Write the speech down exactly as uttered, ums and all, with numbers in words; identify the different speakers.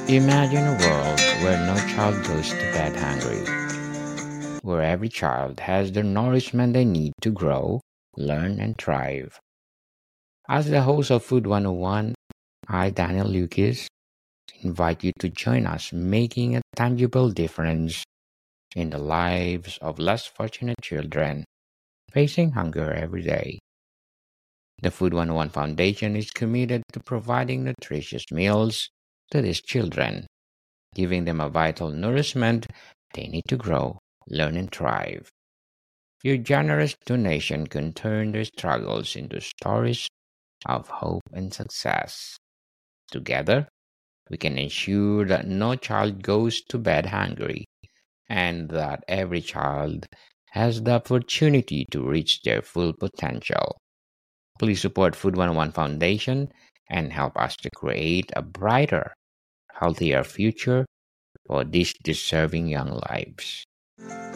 Speaker 1: Imagine a world where no child goes to bed hungry, where every child has the nourishment they need to grow, learn, and thrive. As the host of Food one oh one, I, Daniel Lucas, invite you to join us making a tangible difference in the lives of less fortunate children facing hunger every day. The Food one oh one Foundation is committed to providing nutritious meals to these children, giving them a vital nourishment they need to grow, learn, and thrive. Your generous donation can turn their struggles into stories of hope and success. Together, we can ensure that no child goes to bed hungry and that every child has the opportunity to reach their full potential. Please support Food one oh one Foundation and help us to create a brighter, healthier future for these deserving young lives.